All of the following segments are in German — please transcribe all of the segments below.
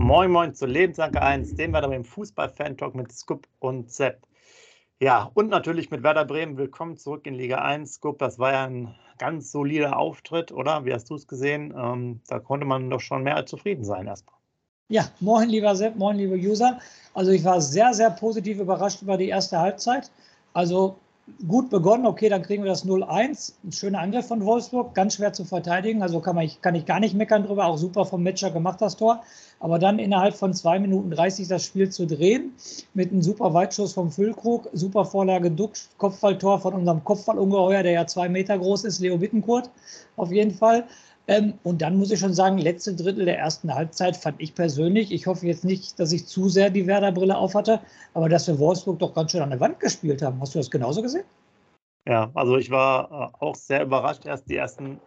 Moin Moin zu Lebensanker 1, dem Werder Bremen Fußball-Fan-Talk mit Scoop und Sepp. Ja, und natürlich mit Werder Bremen. Willkommen zurück in Liga 1. Scoop, das war ja ein ganz solider Auftritt, oder? Wie hast du es gesehen? Da konnte man doch schon mehr als zufrieden sein erstmal. Ja, moin lieber Sepp, moin liebe User. Also ich war sehr, sehr positiv überrascht über die erste Halbzeit. Also gut begonnen, okay, dann kriegen wir das 0-1. Ein schöner Angriff von Wolfsburg, ganz schwer zu verteidigen. Also kann ich gar nicht meckern drüber, auch super vom Matcher gemacht, das Tor. Aber dann innerhalb von 2 Minuten 30 das Spiel zu drehen, mit einem super Weitschuss vom Füllkrug, super Vorlage Duxch, Kopfballtor von unserem Kopfballungeheuer, der ja 2 Meter groß ist, Leo Bittencourt, auf jeden Fall. Und dann muss ich schon sagen, letzte Drittel der ersten Halbzeit fand ich persönlich, ich hoffe jetzt nicht, dass ich zu sehr die Werder-Brille aufhatte, aber dass wir Wolfsburg doch ganz schön an der Wand gespielt haben. Hast du das genauso gesehen? Ja, also ich war auch sehr überrascht, erst die ersten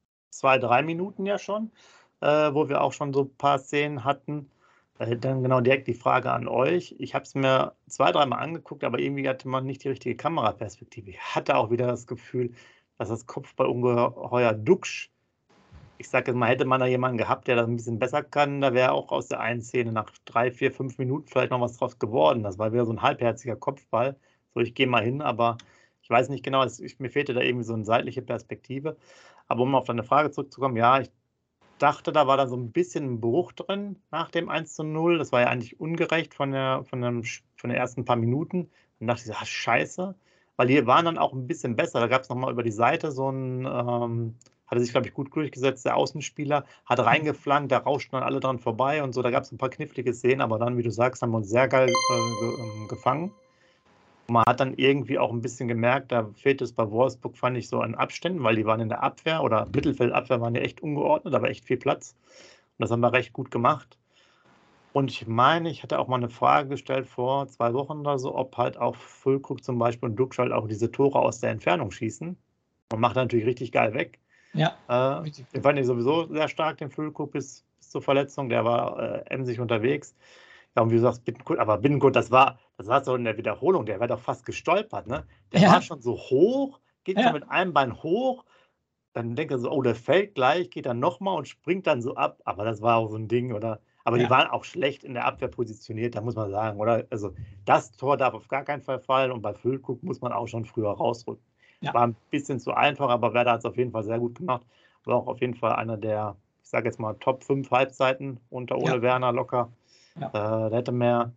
2-3 Minuten ja schon, wo wir auch schon so ein paar Szenen hatten. Dann genau direkt die Frage an euch. Ich habe es mir 2-3 Mal angeguckt, aber irgendwie hatte man nicht die richtige Kameraperspektive. Ich hatte auch wieder das Gefühl, dass das Kopfballungeheuer Duxch, ich sage jetzt mal, hätte man da jemanden gehabt, der das ein bisschen besser kann, da wäre auch aus der einen Szene nach 3, 4, 5 Minuten vielleicht noch was draus geworden. Das war wieder so ein halbherziger Kopfball. So, ich gehe mal hin, aber ich weiß nicht genau, mir fehlte da irgendwie so eine seitliche Perspektive. Aber um auf deine Frage zurückzukommen, ja, ich dachte, da war da so ein bisschen ein Bruch drin nach dem 1:0. Das war ja eigentlich ungerecht von den ersten paar Minuten. Dann dachte ich so, scheiße, weil die waren dann auch ein bisschen besser. Da gab es nochmal über die Seite so ein, hatte sich, glaube ich, gut durchgesetzt, der Außenspieler, hat reingeflankt, da rauschten dann alle dran vorbei und so. Da gab es ein paar knifflige Szenen, aber dann, wie du sagst, haben wir uns sehr geil gefangen. Man hat dann irgendwie auch ein bisschen gemerkt, da fehlt es bei Wolfsburg, fand ich, so an Abständen, weil die waren in der Abwehr oder Mittelfeldabwehr, waren ja echt ungeordnet, aber echt viel Platz. Und das haben wir recht gut gemacht. Und ich meine, ich hatte auch mal eine Frage gestellt vor 2 Wochen oder so, ob halt auch Füllkrug zum Beispiel und Duxch halt auch diese Tore aus der Entfernung schießen. Und macht natürlich richtig geil weg. Ja, Den fand ich sowieso sehr stark, den Füllkrug bis zur Verletzung. Der war emsig unterwegs. Ja, und wie du sagst, Bittencourt, das war so in der Wiederholung, der wäre doch fast gestolpert, ne? Der war schon so hoch, geht schon mit einem Bein hoch, dann denkt er so, oh, der fällt gleich, geht dann nochmal und springt dann so ab. Aber das war auch so ein Ding, oder? Aber die waren auch schlecht in der Abwehr positioniert, da muss man sagen, oder? Also das Tor darf auf gar keinen Fall fallen und bei Füllkrug muss man auch schon früher rausrücken. Ja. War ein bisschen zu einfach, aber Werder hat es auf jeden Fall sehr gut gemacht. War auch auf jeden Fall einer der, ich sage jetzt mal, Top 5 Halbzeiten unter Ole Werner locker. Ja. Der hätte mehr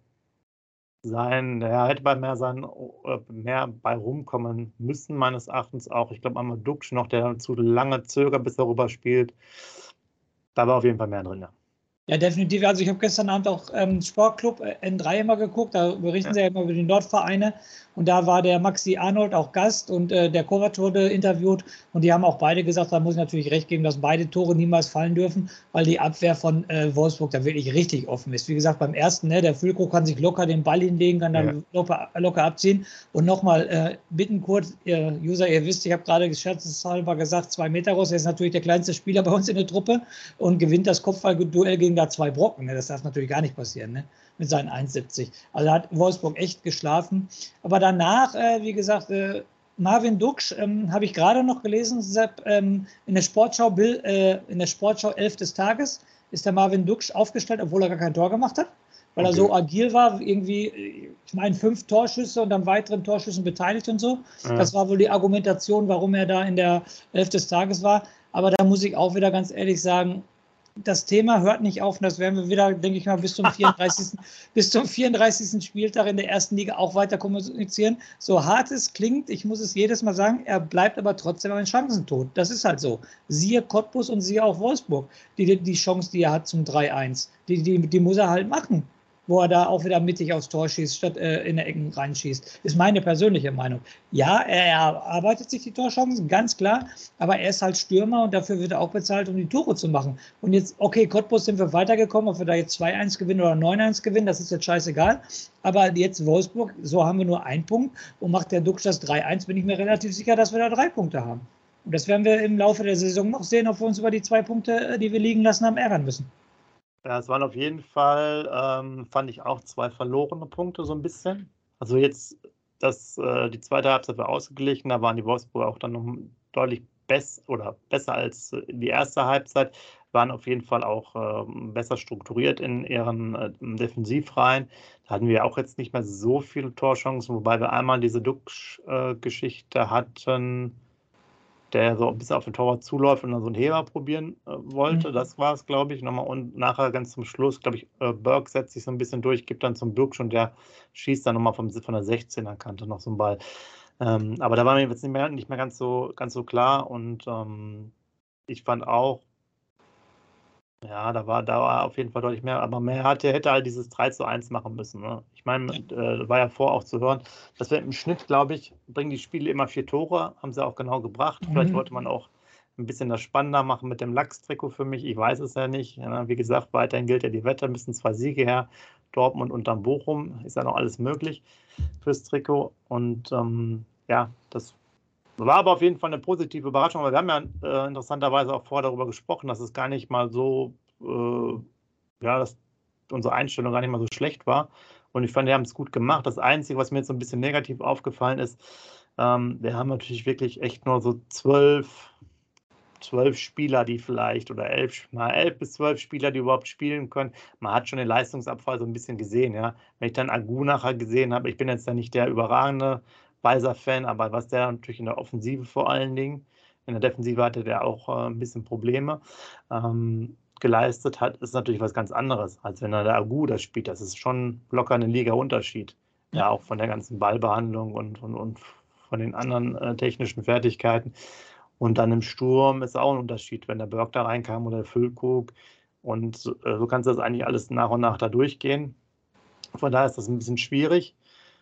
mehr bei rumkommen müssen, meines Erachtens auch. Ich glaube, einmal Duxch noch, der zu lange zögert, bis er rüber spielt. Da war auf jeden Fall mehr drin, ja. Ja, definitiv. Also ich habe gestern Abend auch Sportclub N3 immer geguckt, da berichten sie ja immer über die Nordvereine und da war der Maxi Arnold auch Gast und der Kovac wurde interviewt und die haben auch beide gesagt, da muss ich natürlich recht geben, dass beide Tore niemals fallen dürfen, weil die Abwehr von Wolfsburg da wirklich richtig offen ist. Wie gesagt, beim ersten, ne, der Füllkrug kann sich locker den Ball hinlegen, kann dann locker abziehen und nochmal Bittencourt, User, ihr wisst, ich habe gerade scherzeshalber gesagt, 2 Meter groß, er ist natürlich der kleinste Spieler bei uns in der Truppe und gewinnt das Kopfballduell gegen da 2 Brocken. Ne? Das darf natürlich gar nicht passieren, ne? Mit seinen 1,70. Also hat Wolfsburg echt geschlafen. Aber danach, wie gesagt, Marvin Duxch, habe ich gerade noch gelesen, Sepp, in der Sportschau 11 des Tages ist der Marvin Duxch aufgestellt, obwohl er gar kein Tor gemacht hat, weil er so agil war, irgendwie, ich meine, 5 Torschüsse und an weiteren Torschüssen beteiligt und so. Ja. Das war wohl die Argumentation, warum er da in der 11 des Tages war. Aber da muss ich auch wieder ganz ehrlich sagen, das Thema hört nicht auf und das werden wir wieder, denke ich mal, bis zum 34. Spieltag in der ersten Liga auch weiter kommunizieren. So hart es klingt, ich muss es jedes Mal sagen, er bleibt aber trotzdem ein Chancentod. Das ist halt so. Siehe Cottbus und siehe auch Wolfsburg. Die Chance, die er hat zum 3-1, die muss er halt machen, wo er da auch wieder mittig aufs Tor schießt, statt in der Ecken reinschießt. Ist meine persönliche Meinung. Ja, er erarbeitet sich die Torchancen, ganz klar, aber er ist halt Stürmer und dafür wird er auch bezahlt, um die Tore zu machen. Und jetzt, okay, Cottbus sind wir weitergekommen, ob wir da jetzt 2-1 gewinnen oder 9-1 gewinnen, das ist jetzt scheißegal. Aber jetzt Wolfsburg, so haben wir nur 1 Punkt und macht der Duxch das 3-1, bin ich mir relativ sicher, dass wir da 3 Punkte haben. Und das werden wir im Laufe der Saison noch sehen, ob wir uns über die 2 Punkte, die wir liegen lassen haben, ärgern müssen. Ja, es waren auf jeden Fall, fand ich auch 2 verlorene Punkte so ein bisschen. Also jetzt, die zweite Halbzeit war ausgeglichen, da waren die Wolfsburger auch dann noch deutlich besser als die erste Halbzeit. waren auf jeden Fall auch besser strukturiert in ihren Defensivreihen. Da hatten wir auch jetzt nicht mehr so viele Torchancen, wobei wir einmal diese Duck-Geschichte hatten, der so ein bisschen auf den Torwart zuläuft und dann so einen Heber probieren wollte. Das war es, glaube ich, nochmal. Und nachher ganz zum Schluss, glaube ich, Burke setzt sich so ein bisschen durch, gibt dann zum Duck und der schießt dann nochmal von der 16er-Kante noch so einen Ball. Aber da war mir jetzt nicht mehr ganz so klar. Und ich fand auch, ja, da war auf jeden Fall deutlich mehr, aber mehr hätte halt dieses 3:1 machen müssen. Ne? Ich meine, war ja vor auch zu hören, dass wir im Schnitt, glaube ich, bringen die Spiele immer 4 Tore, haben sie auch genau gebracht. Vielleicht wollte man auch ein bisschen das spannender machen mit dem Lachs-Trikot für mich, ich weiß es ja nicht. Ja, wie gesagt, weiterhin gilt ja die Wette, müssen 2 Siege her, Dortmund und dann Bochum, ist ja noch alles möglich fürs Trikot. Und ja, das war aber auf jeden Fall eine positive Überraschung, weil wir haben ja interessanterweise auch vorher darüber gesprochen, dass es gar nicht mal so, dass unsere Einstellung gar nicht mal so schlecht war. Und ich fand, wir haben es gut gemacht. Das Einzige, was mir jetzt so ein bisschen negativ aufgefallen ist, wir haben natürlich wirklich echt nur so 12 Spieler, die vielleicht, oder 11 bis 12 Spieler, die überhaupt spielen können. Man hat schon den Leistungsabfall so ein bisschen gesehen. Ja. Wenn ich dann Agu nachher gesehen habe, ich bin jetzt da nicht der überragende Weiser-Fan, aber was der natürlich in der Offensive vor allen Dingen, in der Defensive hatte der auch ein bisschen Probleme, geleistet hat, ist natürlich was ganz anderes, als wenn der Agu das spielt. Das ist schon locker eine Liga-Unterschied. Ja, auch von der ganzen Ballbehandlung und von den anderen technischen Fertigkeiten. Und dann im Sturm ist auch ein Unterschied, wenn der Burke da reinkam oder der Füllkrug. Und so kannst du das eigentlich alles nach und nach da durchgehen. Von daher ist das ein bisschen schwierig.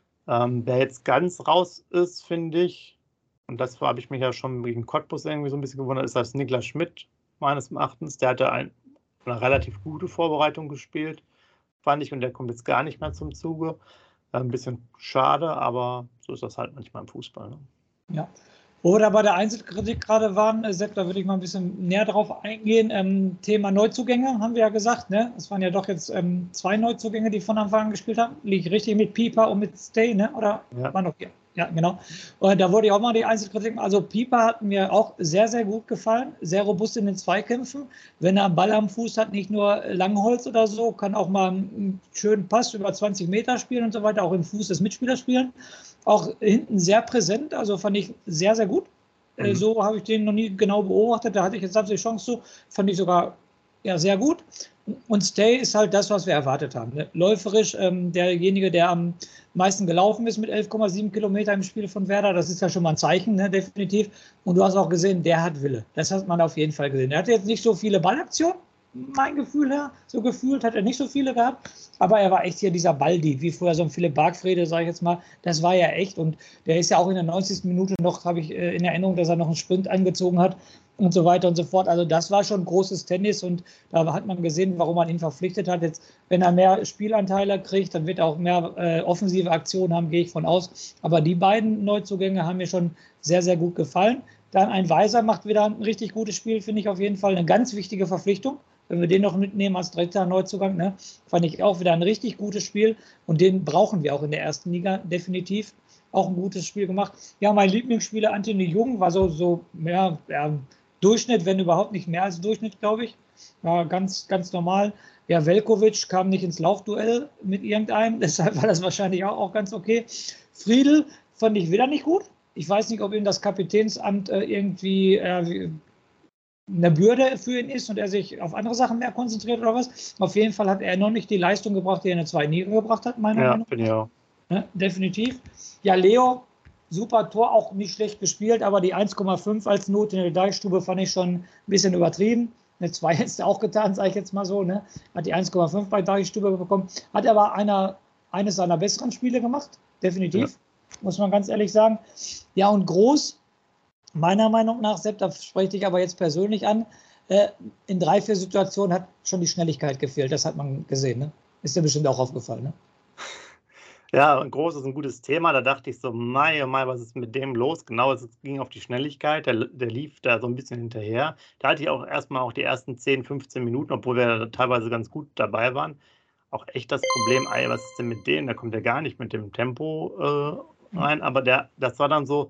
Wer jetzt ganz raus ist, finde ich, und das habe ich mich ja schon gegen Cottbus irgendwie so ein bisschen gewundert, ist das Niklas Schmidt, meines Erachtens. Der hatte eine relativ gute Vorbereitung gespielt, fand ich, und der kommt jetzt gar nicht mehr zum Zuge. Ein bisschen schade, aber so ist das halt manchmal im Fußball. Ne? Ja. Wo wir da bei der Einzelkritik gerade waren, Sepp, da würde ich mal ein bisschen näher drauf eingehen. Thema Neuzugänge haben wir ja gesagt, ne? Es waren ja doch jetzt 2 Neuzugänge, die von Anfang an gespielt haben. Liege ich richtig mit Pieper und mit Stay, ne? Oder war noch hier? Ja, genau. Und da wurde ja auch mal die Einzelkritik. Also Pieper hat mir auch sehr, sehr gut gefallen. Sehr robust in den Zweikämpfen. Wenn er einen Ball am Fuß hat, nicht nur Langholz oder so, kann auch mal einen schönen Pass über 20 Meter spielen und so weiter, auch im Fuß des Mitspielers spielen. Auch hinten sehr präsent, also fand ich sehr, sehr gut. So habe ich den noch nie genau beobachtet. Da hatte ich jetzt die Chance zu. Fand ich sogar sehr gut. Und Stay ist halt das, was wir erwartet haben. Ne? Läuferisch, derjenige, der am meisten gelaufen ist mit 11,7 Kilometer im Spiel von Werder. Das ist ja schon mal ein Zeichen, ne? Definitiv. Und du hast auch gesehen, der hat Wille. Das hat man auf jeden Fall gesehen. Er hatte jetzt nicht so viele Ballaktionen, mein Gefühl her. So gefühlt hat er nicht so viele gehabt. Aber er war echt hier dieser Balldieb, wie früher so ein Philipp Bargfrede, sage ich jetzt mal. Das war ja echt. Und der ist ja auch in der 90. Minute noch, habe ich in Erinnerung, dass er noch einen Sprint angezogen hat und so weiter und so fort. Also das war schon großes Tennis und da hat man gesehen, warum man ihn verpflichtet hat. Jetzt, wenn er mehr Spielanteile kriegt, dann wird er auch mehr offensive Aktionen haben, gehe ich von aus. Aber die beiden Neuzugänge haben mir schon sehr, sehr gut gefallen. Dann ein Weiser macht wieder ein richtig gutes Spiel, finde ich auf jeden Fall eine ganz wichtige Verpflichtung. Wenn wir den noch mitnehmen als dritter Neuzugang, ne, fand ich auch wieder ein richtig gutes Spiel und den brauchen wir auch in der ersten Liga definitiv. Auch ein gutes Spiel gemacht. Ja, mein Lieblingsspieler Anthony Jung war so Durchschnitt, wenn überhaupt nicht mehr als Durchschnitt, glaube ich. War ganz, ganz normal. Ja, Veljković kam nicht ins Laufduell mit irgendeinem, deshalb war das wahrscheinlich auch ganz okay. Friedl fand ich wieder nicht gut. Ich weiß nicht, ob ihm das Kapitänsamt irgendwie eine Bürde für ihn ist und er sich auf andere Sachen mehr konzentriert oder was. Auf jeden Fall hat er noch nicht die Leistung gebracht, die er in der zweiten Liga gebracht hat, meiner Meinung nach. Ja, finde ich auch. Ja, definitiv. Ja, Leo, super Tor, auch nicht schlecht gespielt, aber die 1,5 als Note in der Deichstube fand ich schon ein bisschen übertrieben. Eine 2 hätte es auch getan, sage ich jetzt mal so. Ne? Hat die 1,5 bei Deichstube bekommen. Hat aber eines seiner besseren Spiele gemacht, definitiv, muss man ganz ehrlich sagen. Ja, und Groß, meiner Meinung nach, Sepp, da spreche ich dich aber jetzt persönlich an, in 3, 4 Situationen hat schon die Schnelligkeit gefehlt. Das hat man gesehen. Ne? Ist dir bestimmt auch aufgefallen. Ne? Ja, und Groß ist ein gutes Thema. Da dachte ich so, Mai, was ist mit dem los? Genau, es ging auf die Schnelligkeit. Der lief da so ein bisschen hinterher. Da hatte ich auch erstmal auch die ersten 10, 15 Minuten, obwohl wir teilweise ganz gut dabei waren, auch echt das Problem, was ist denn mit dem? Da kommt er gar nicht mit dem Tempo rein. Aber das war dann so,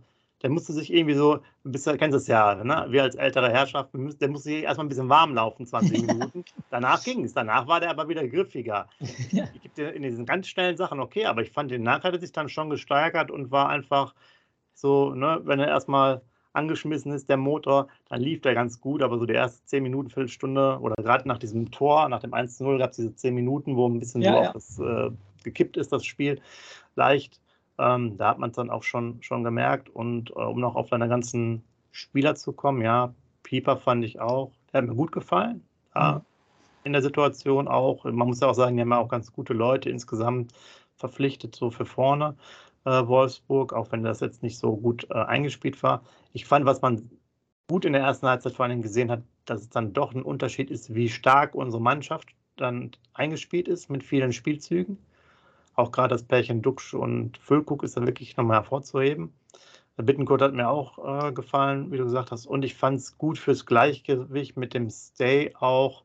der musste sich irgendwie so, kennst du das ja, ne? Wir als ältere Herrschaft, der musste sich erstmal ein bisschen warm laufen, 20 Minuten. Danach ging es. Danach war der aber wieder griffiger. Ja. Ich gebe dir in diesen ganz schnellen Sachen okay, aber ich fand, den Nachher hat er sich dann schon gesteigert und war einfach so, ne, wenn er erstmal angeschmissen ist, der Motor, dann lief der ganz gut, aber so die ersten 10 Minuten, Viertelstunde oder gerade nach diesem Tor, nach dem 1:0 gab es diese 10 Minuten, wo ein bisschen so auf das gekippt ist, das Spiel, leicht. Da hat man es dann auch schon gemerkt. Und um noch auf deine ganzen Spieler zu kommen, ja, Pieper fand ich auch, der hat mir gut gefallen. Ja, in der Situation auch. Man muss ja auch sagen, die haben ja auch ganz gute Leute insgesamt verpflichtet, so für vorne, Wolfsburg, auch wenn das jetzt nicht so gut eingespielt war. Ich fand, was man gut in der ersten Halbzeit vor allem gesehen hat, dass es dann doch ein Unterschied ist, wie stark unsere Mannschaft dann eingespielt ist mit vielen Spielzügen. Auch gerade das Pärchen Duxch und Füllkrug ist da wirklich nochmal hervorzuheben. Der Bittencourt hat mir auch gefallen, wie du gesagt hast. Und ich fand es gut fürs Gleichgewicht mit dem Stay auch.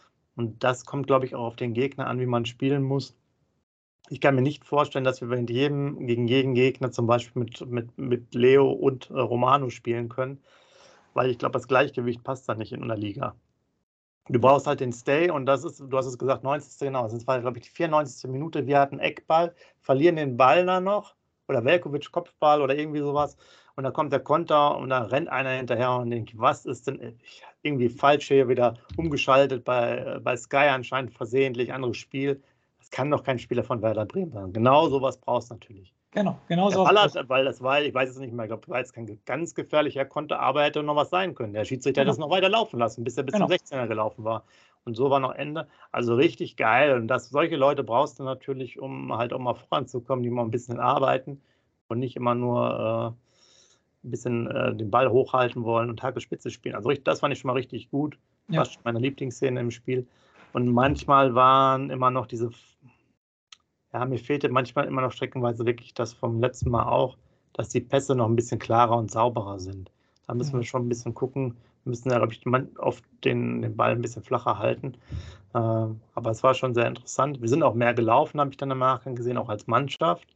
Und das kommt, glaube ich, auch auf den Gegner an, wie man spielen muss. Ich kann mir nicht vorstellen, dass wir gegen jeden Gegner zum Beispiel mit Leo und Romano spielen können, weil ich glaube, das Gleichgewicht passt da nicht in einer Liga. Du brauchst halt den Stay und das ist, du hast es gesagt, 90. genau, das war, glaube ich, die 94. Minute, wir hatten Eckball, verlieren den Ball dann noch oder Veljkovic Kopfball oder irgendwie sowas und dann kommt der Konter und dann rennt einer hinterher und denkt, was ist denn irgendwie falsch hier, wieder umgeschaltet bei Sky anscheinend versehentlich, anderes Spiel. Das kann doch kein Spieler von Werder Bremen sein. Genau sowas brauchst du natürlich. Genau so. Weil das war, ich weiß es nicht mehr, ich glaube, war jetzt kein ganz gefährlicher Konter, aber hätte noch was sein können. Der Schiedsrichter hätte es noch weiter laufen lassen, bis er bis zum 16er gelaufen war. Und so war noch Ende. Also richtig geil. Und solche Leute brauchst du natürlich, um halt auch mal voranzukommen, die mal ein bisschen arbeiten und nicht immer nur ein bisschen den Ball hochhalten wollen und Hackespitze spielen. Also das fand ich schon mal richtig gut. Ja. Fast meine Lieblingsszene im Spiel. Und manchmal waren immer noch diese... Ja, mir fehlte manchmal immer noch streckenweise wirklich das vom letzten Mal auch, dass die Pässe noch ein bisschen klarer und sauberer sind. Da müssen wir schon ein bisschen gucken. Wir müssen ja, glaube ich, oft den Ball ein bisschen flacher halten. Aber es war schon sehr interessant. Wir sind auch mehr gelaufen, habe ich dann im Nachgang gesehen, auch als Mannschaft.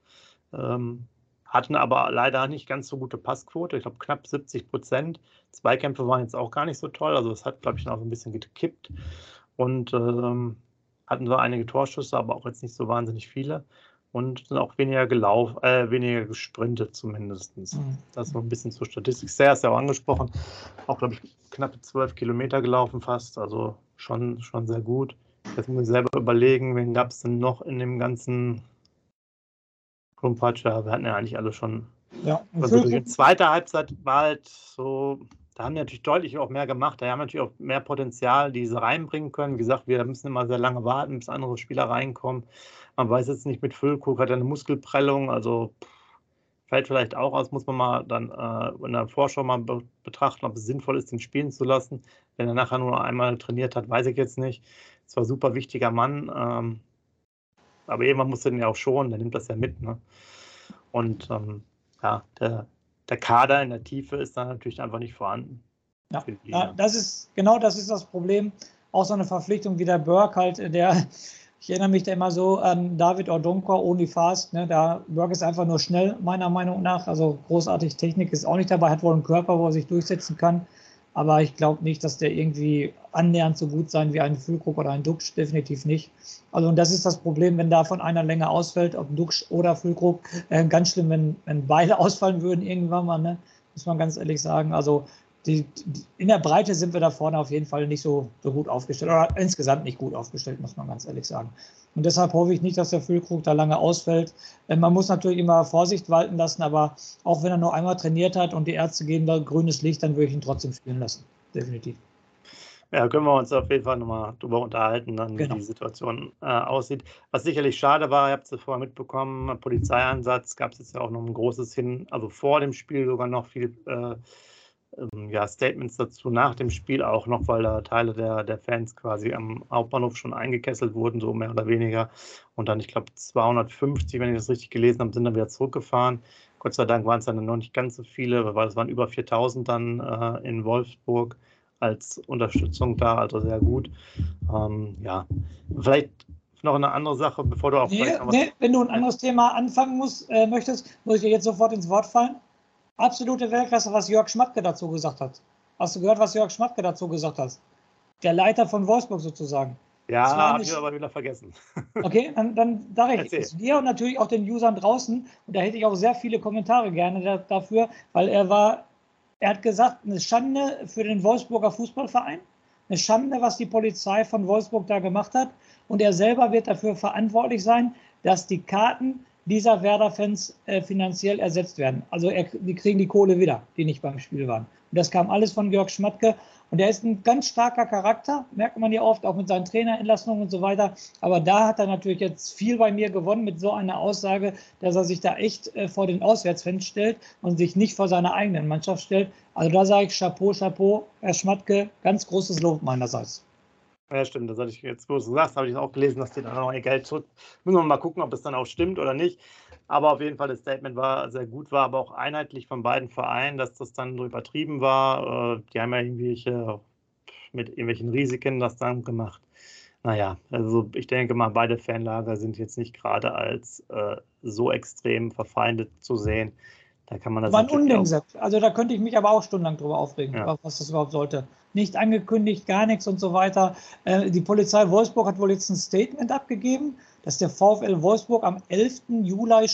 Hatten aber leider nicht ganz so gute Passquote. Ich glaube, knapp 70%. Zweikämpfe waren jetzt auch gar nicht so toll. Also es hat, glaube ich, noch ein bisschen gekippt. Und hatten wir einige Torschüsse, aber auch jetzt nicht so wahnsinnig viele und sind auch weniger weniger gesprintet zumindest. Das so ein bisschen zur Statistik. Sehr ist ja auch angesprochen. Auch, glaube ich, knappe 12 Kilometer gelaufen fast, also schon sehr gut. Jetzt muss ich selber überlegen, wen gab es denn noch in dem ganzen Klumpatsch? Ja, wir hatten ja eigentlich alle schon. Ja, also die zweite Halbzeit war halt so... Da haben die natürlich deutlich auch mehr gemacht. Da haben natürlich auch mehr Potenzial, die sie reinbringen können. Wie gesagt, wir müssen immer sehr lange warten, bis andere Spieler reinkommen. Man weiß jetzt nicht, mit Füllkrug hat er eine Muskelprellung, also fällt vielleicht auch aus, muss man mal dann in der Vorschau mal betrachten, ob es sinnvoll ist, den spielen zu lassen. Wenn er nachher nur einmal trainiert hat, weiß ich jetzt nicht. Es war ein super wichtiger Mann, aber irgendwann muss er den ja auch schonen, der nimmt das ja mit. Ne? Und ja, der Kader in der Tiefe ist dann natürlich einfach nicht vorhanden. Ja, das ist das Problem. Auch so eine Verpflichtung wie der Burke halt, ich erinnere mich da immer so an David Ordonko, Only Fast. Ne? Burke ist einfach nur schnell, meiner Meinung nach. Also großartig Technik ist auch nicht dabei, hat wohl einen Körper, wo er sich durchsetzen kann. Aber ich glaube nicht, dass der irgendwie annähernd so gut sein wie ein Füllkrug oder ein Duxch, definitiv nicht. Also und das ist das Problem, wenn davon einer länger ausfällt, ob Duxch oder Füllkrug. Ganz schlimm, wenn beide ausfallen würden irgendwann mal, ne? Muss man ganz ehrlich sagen. Also in der Breite sind wir da vorne auf jeden Fall nicht so gut aufgestellt oder insgesamt nicht gut aufgestellt, muss man ganz ehrlich sagen. Und deshalb hoffe ich nicht, dass der Füllkrug da lange ausfällt. Man muss natürlich immer Vorsicht walten lassen, aber auch wenn er nur einmal trainiert hat und die Ärzte geben da grünes Licht, dann würde ich ihn trotzdem spielen lassen. Definitiv. Ja, können wir uns auf jeden Fall nochmal drüber unterhalten, dann wie die Situation aussieht. Was sicherlich schade war, ihr habt es vorher mitbekommen, Polizeieinsatz gab es jetzt ja auch noch ein großes also vor dem Spiel sogar noch viel Statements dazu nach dem Spiel auch noch, weil da Teile der Fans quasi am Hauptbahnhof schon eingekesselt wurden, so mehr oder weniger. Und dann, ich glaube, 250, wenn ich das richtig gelesen habe, sind dann wieder zurückgefahren. Gott sei Dank waren es dann noch nicht ganz so viele, weil es waren über 4000 dann in Wolfsburg als Unterstützung da, also sehr gut. Ja, vielleicht noch eine andere Sache, bevor du auch... wenn du ein anderes Thema anfangen möchtest, muss ich dir jetzt sofort ins Wort fallen. Absolute Weltklasse, was Jörg Schmatke dazu gesagt hat. Hast du gehört, was Jörg Schmatke dazu gesagt hat? Der Leiter von Wolfsburg sozusagen. Ja, habe ich aber wieder vergessen. Okay, dann sage ich es dir und natürlich auch den Usern draußen. Und da hätte ich auch sehr viele Kommentare gerne dafür, weil er hat gesagt, eine Schande für den Wolfsburger Fußballverein, eine Schande, was die Polizei von Wolfsburg da gemacht hat. Und er selber wird dafür verantwortlich sein, dass die Karten dieser Werder-Fans finanziell ersetzt werden. Also die kriegen die Kohle wieder, die nicht beim Spiel waren. Und das kam alles von Jörg Schmatke. Und er ist ein ganz starker Charakter, merkt man ja oft, auch mit seinen Trainerentlassungen und so weiter. Aber da hat er natürlich jetzt viel bei mir gewonnen mit so einer Aussage, dass er sich da echt vor den Auswärtsfans stellt und sich nicht vor seiner eigenen Mannschaft stellt. Also da sage ich Chapeau, Chapeau, Herr Schmatke, ganz großes Lob meinerseits. Ja, stimmt, das hatte ich jetzt, wo du sagst, habe ich auch gelesen, dass die dann noch ihr Geld zurück. Müssen wir mal gucken, ob das dann auch stimmt oder nicht. Aber auf jeden Fall, das Statement war sehr gut, war aber auch einheitlich von beiden Vereinen, dass das dann so übertrieben war. Die haben ja mit irgendwelchen Risiken das dann gemacht. Naja, also ich denke mal, beide Fanlager sind jetzt nicht gerade als so extrem verfeindet zu sehen. Da kann man das War ein natürlich Unding, also da könnte ich mich aber auch stundenlang drüber aufregen, ja. was das überhaupt sollte. Nicht angekündigt, gar nichts und so weiter. Die Polizei Wolfsburg hat wohl jetzt ein Statement abgegeben, dass der VfL Wolfsburg am 11. Juli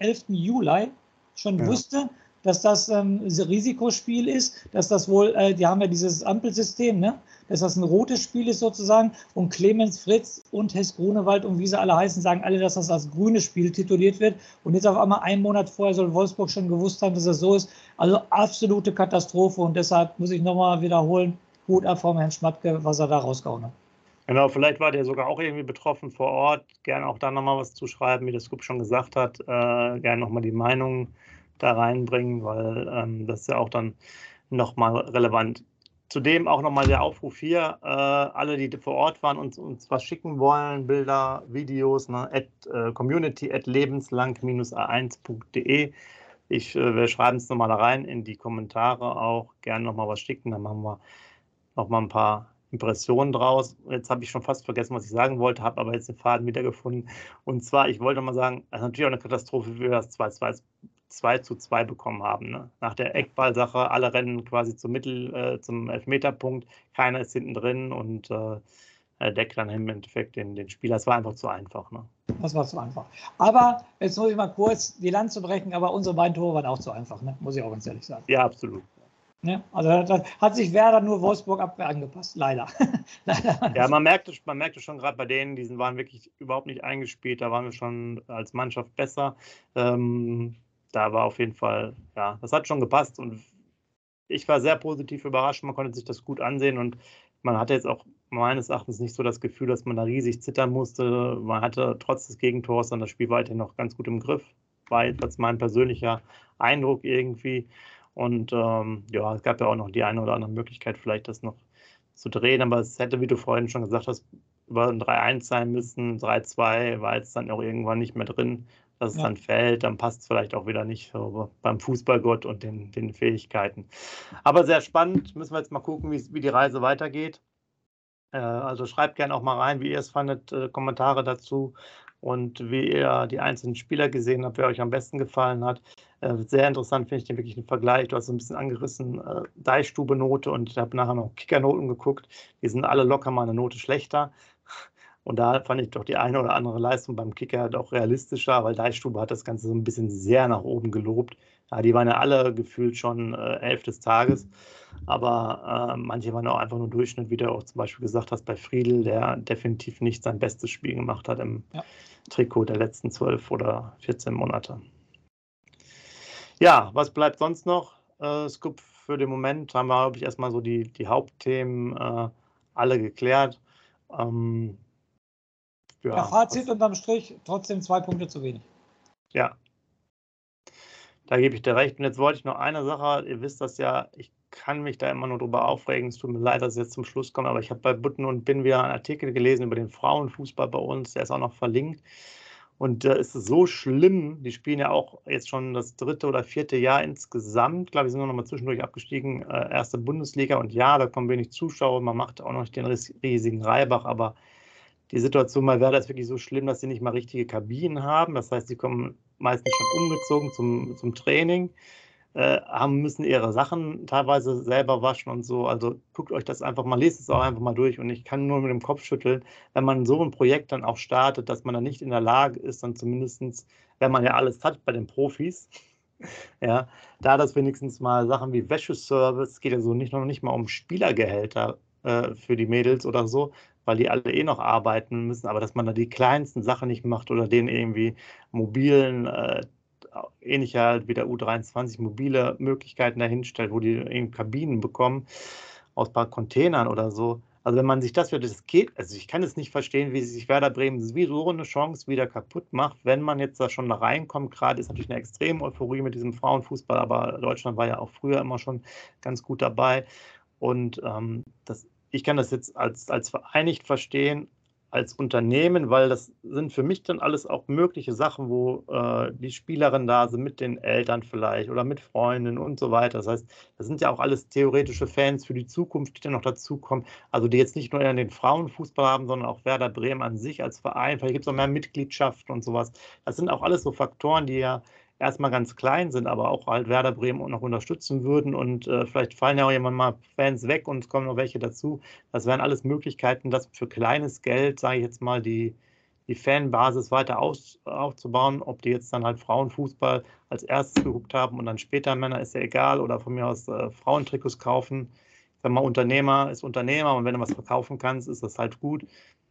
schon Ja. wusste, dass das ein Risikospiel ist, dass das wohl, die haben ja dieses Ampelsystem, ne? Dass das ein rotes Spiel ist sozusagen und Clemens Fritz und Hess Grunewald und wie sie alle heißen, sagen alle, dass das als grünes Spiel tituliert wird und jetzt auf einmal einen Monat vorher soll Wolfsburg schon gewusst haben, dass das so ist. Also absolute Katastrophe und deshalb muss ich nochmal wiederholen, Hut ab vom Herrn Schmatke, was er da rausgehauen hat. Genau, vielleicht war der sogar auch irgendwie betroffen vor Ort. Gerne auch da nochmal was zuschreiben, wie der Scoop schon gesagt hat. Gerne nochmal die Meinung da reinbringen, weil das ist ja auch dann nochmal relevant. Zudem auch nochmal der Aufruf hier, alle, die vor Ort waren und uns was schicken wollen, Bilder, Videos, ne, community@lebenslang-a1.de. Wir schreiben es nochmal da rein in die Kommentare auch. Gerne nochmal was schicken, dann machen wir nochmal ein paar Impressionen draus. Jetzt habe ich schon fast vergessen, was ich sagen wollte, habe aber jetzt den Faden wiedergefunden. Und zwar, ich wollte mal sagen, das ist natürlich auch eine Katastrophe, wie wir das 2:2 bekommen haben. Ne? Nach der Eckballsache, alle rennen quasi zum Elfmeterpunkt, keiner ist hinten drin und deckt dann im Endeffekt den Spieler. Das war einfach zu einfach. Ne? Das war zu einfach. Aber jetzt muss ich mal kurz die Lanze brechen, aber unsere beiden Tore waren auch zu einfach, ne? Muss ich auch ganz ehrlich sagen. Ja, absolut. Ne? Also da hat sich Werder nur Wolfsburg angepasst, leider. Leider. Ja, man merkte schon gerade bei denen, die waren wirklich überhaupt nicht eingespielt, da waren wir schon als Mannschaft besser. Da war auf jeden Fall, ja, das hat schon gepasst und ich war sehr positiv überrascht, man konnte sich das gut ansehen und man hatte jetzt auch meines Erachtens nicht so das Gefühl, dass man da riesig zittern musste. Man hatte trotz des Gegentors dann das Spiel weiterhin noch ganz gut im Griff, war jetzt mein persönlicher Eindruck irgendwie. Und ja, es gab ja auch noch die eine oder andere Möglichkeit, vielleicht das noch zu drehen, aber es hätte, wie du vorhin schon gesagt hast, über ein 3:1 sein müssen. 3:2 war jetzt dann auch irgendwann nicht mehr drin, dass es dann fällt, dann passt es vielleicht auch wieder nicht so beim Fußballgott und den Fähigkeiten. Aber sehr spannend, müssen wir jetzt mal gucken, wie die Reise weitergeht. Also schreibt gerne auch mal rein, wie ihr es fandet, Kommentare dazu und wie ihr die einzelnen Spieler gesehen habt, wer euch am besten gefallen hat. Sehr interessant finde ich den wirklich einen Vergleich. Du hast so ein bisschen angerissen, Deichstube-Note und ich habe nachher noch Kickernoten geguckt. Die sind alle locker mal eine Note schlechter. Und da fand ich doch die eine oder andere Leistung beim Kicker doch realistischer, weil Deichstube hat das Ganze so ein bisschen sehr nach oben gelobt. Ja, die waren ja alle gefühlt schon 11 des Tages, aber manche waren auch einfach nur Durchschnitt, wie du auch zum Beispiel gesagt hast, bei Friedl, der definitiv nicht sein bestes Spiel gemacht hat im Trikot der letzten 12 oder 14 Monate. Ja, was bleibt sonst noch? Scoop, für den Moment haben wir, glaube ich, erstmal so die Hauptthemen alle geklärt. Ja, Fazit unterm Strich, trotzdem 2 Punkte zu wenig. Ja, da gebe ich dir recht. Und jetzt wollte ich noch eine Sache, ihr wisst das ja, ich kann mich da immer nur drüber aufregen. Es tut mir leid, dass es jetzt zum Schluss kommt, aber ich habe bei Butten und Bin wieder einen Artikel gelesen über den Frauenfußball bei uns, der ist auch noch verlinkt. Und es ist so schlimm, die spielen ja auch jetzt schon das 3. oder 4. Jahr insgesamt. Ich glaube, wir sind noch mal zwischendurch abgestiegen, erste Bundesliga. Und ja, da kommen wenig Zuschauer, man macht auch noch nicht den riesigen Reibach, aber die Situation bei Werder ist wirklich so schlimm, dass sie nicht mal richtige Kabinen haben. Das heißt, sie kommen meistens schon umgezogen zum Training. müssen ihre Sachen teilweise selber waschen und so. Also guckt euch das einfach mal, lest es auch einfach mal durch. Und ich kann nur mit dem Kopf schütteln, wenn man so ein Projekt dann auch startet, dass man dann nicht in der Lage ist, dann zumindest, wenn man ja alles hat bei den Profis, ja, da das wenigstens mal Sachen wie Wäscheservice, geht ja so noch nicht mal um Spielergehälter für die Mädels oder so, weil die alle eh noch arbeiten müssen, aber dass man da die kleinsten Sachen nicht macht oder denen irgendwie mobilen ähnlicher halt wie der U23 mobile Möglichkeiten dahinstellt, wo die eben Kabinen bekommen aus ein paar Containern oder so. Also wenn man sich das geht, also ich kann es nicht verstehen, wie sich Werder Bremen wie so eine Chance wieder kaputt macht, wenn man jetzt da schon da reinkommt. Gerade ist natürlich eine extreme Euphorie mit diesem Frauenfußball, aber Deutschland war ja auch früher immer schon ganz gut dabei. Und ich kann das jetzt als Verein nicht verstehen, als Unternehmen, weil das sind für mich dann alles auch mögliche Sachen, wo die Spielerinnen da sind, mit den Eltern vielleicht oder mit Freunden und so weiter. Das heißt, das sind ja auch alles theoretische Fans für die Zukunft, die dann noch dazukommen. Also die jetzt nicht nur den Frauenfußball haben, sondern auch Werder Bremen an sich als Verein. Vielleicht gibt es auch mehr Mitgliedschaften und sowas. Das sind auch alles so Faktoren, die ja erstmal ganz klein sind, aber auch halt Werder Bremen noch unterstützen würden und vielleicht fallen ja auch jemand mal Fans weg und es kommen noch welche dazu. Das wären alles Möglichkeiten, das für kleines Geld, sage ich jetzt mal, die Fanbasis weiter aufzubauen. Ob die jetzt dann halt Frauenfußball als erstes geguckt haben und dann später Männer, ist ja egal, oder von mir aus Frauentrikots kaufen. Ich sag mal, Unternehmer ist Unternehmer und wenn du was verkaufen kannst, ist das halt gut.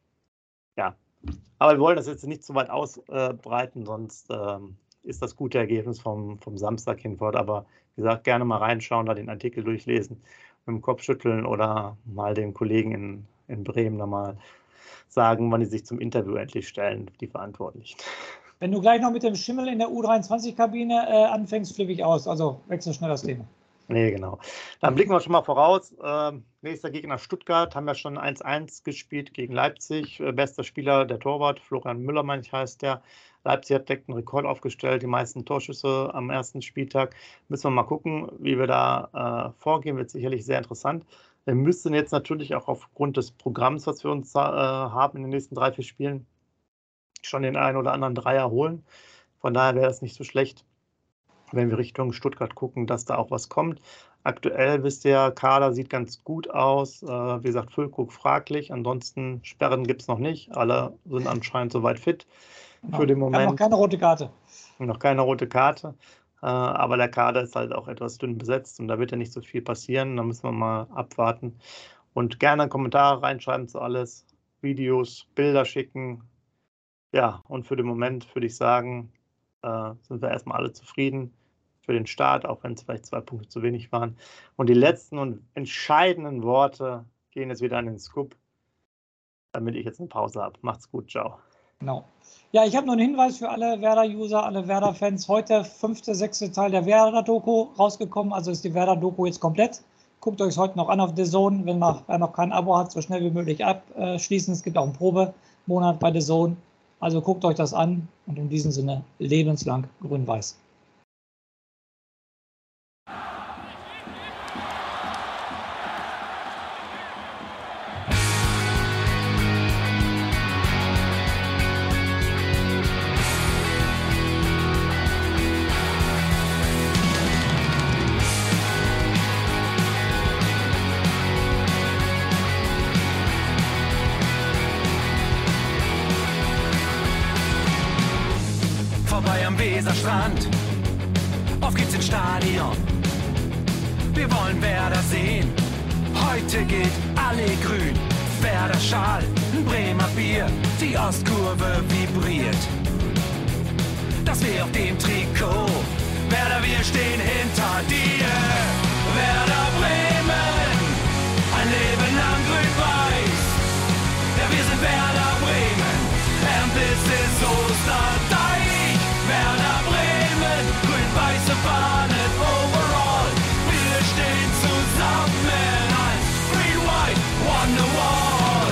Ja, aber wir wollen das jetzt nicht zu weit ausbreiten, sonst ist das gute Ergebnis vom Samstag hinfort. Aber wie gesagt, gerne mal reinschauen, da den Artikel durchlesen, mit dem Kopf schütteln oder mal den Kollegen in Bremen nochmal sagen, wann die sich zum Interview endlich stellen, die Verantwortlichen. Wenn du gleich noch mit dem Schimmel in der U23-Kabine anfängst, flippe ich aus. Also wechsel schnell das Thema. Nee, genau. Dann blicken wir schon mal voraus. Nächster Gegner Stuttgart, haben wir schon 1-1 gespielt gegen Leipzig. Bester Spieler der Torwart, Florian Müller, heißt der. Leipzig hat direkt einen Rekord aufgestellt, die meisten Torschüsse am ersten Spieltag. Müssen wir mal gucken, wie wir da vorgehen, wird sicherlich sehr interessant. Wir müssen jetzt natürlich auch aufgrund des Programms, was wir uns haben in den nächsten 3-4 Spielen, schon den einen oder anderen Dreier holen. Von daher wäre es nicht so schlecht, wenn wir Richtung Stuttgart gucken, dass da auch was kommt. Aktuell, wisst ihr, Kader sieht ganz gut aus. Wie gesagt, Füllkrug fraglich. Ansonsten Sperren gibt es noch nicht. Alle sind anscheinend soweit fit für den Moment. Noch keine rote Karte. Noch keine rote Karte. Aber der Kader ist halt auch etwas dünn besetzt und da wird ja nicht so viel passieren. Da müssen wir mal abwarten. Und gerne Kommentare reinschreiben zu alles. Videos, Bilder schicken. Ja, und für den Moment würde ich sagen, sind wir erstmal alle zufrieden für den Start, auch wenn es vielleicht 2 Punkte zu wenig waren. Und die letzten und entscheidenden Worte gehen jetzt wieder an den Scoop, damit ich jetzt eine Pause habe. Macht's gut, ciao. Genau. Ja, ich habe noch einen Hinweis für alle Werder-User, alle Werder-Fans. Heute 5., 6. Teil der Werder-Doku rausgekommen. Also ist die Werder-Doku jetzt komplett. Guckt euch es heute noch an auf DAZN. Wer noch kein Abo hat, so schnell wie möglich abschließen. Es gibt auch einen Probemonat bei DAZN. Also guckt euch das an und in diesem Sinne lebenslang grün-weiß. Weserstrand, auf geht's ins Stadion. Wir wollen Werder sehen, heute gilt alle grün. Werder Schal, ein Bremer Bier, die Ostkurve vibriert. Das weh auf dem Trikot, Werder, wir stehen hinter dir. Werder Bremen, ein Leben lang grün-weiß. Ja, wir sind Werder Bremen, and this is Osterdeich. Werder Bremen, grün-weiße Fahnen overall. Wir stehen zusammen als Green-White Wonderwall.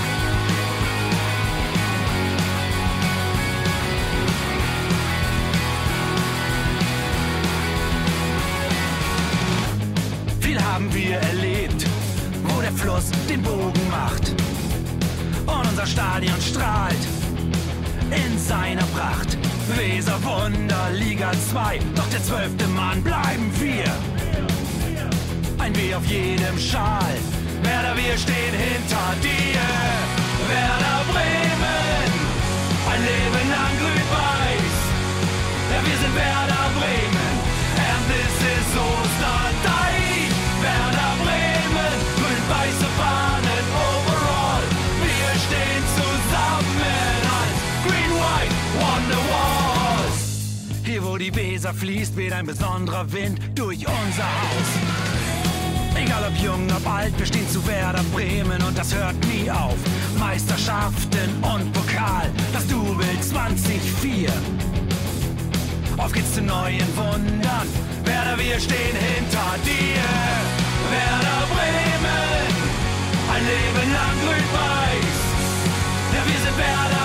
Viel haben wir erlebt, wo der Fluss den Bogen macht. Und unser Stadion strahlt in seiner Pracht. Weserwunder, Liga 2, doch der 12. Mann bleiben wir. Ein W auf jedem Schal, Werder, wir stehen hinter dir. Werder Bremen, ein Leben lang grün-weiß. Ja, wir sind Werder Bremen, and this is Osterdeich. Werder Bremen, grün-weiße Fahnen overall. Wir stehen zusammen als Green-White Wonderwalls. Hier, wo die Weser fließt, weht ein besonderer Wind durch unser Haus. Egal ob jung, ob alt, wir stehen zu Werder Bremen und das hört nie auf. Meisterschaften und Pokal, das Double 2004. Auf geht's zu neuen Wundern, Werder, wir stehen hinter dir. Werder Bremen, ein Leben lang grün-weiß. Ja, wir sind Werder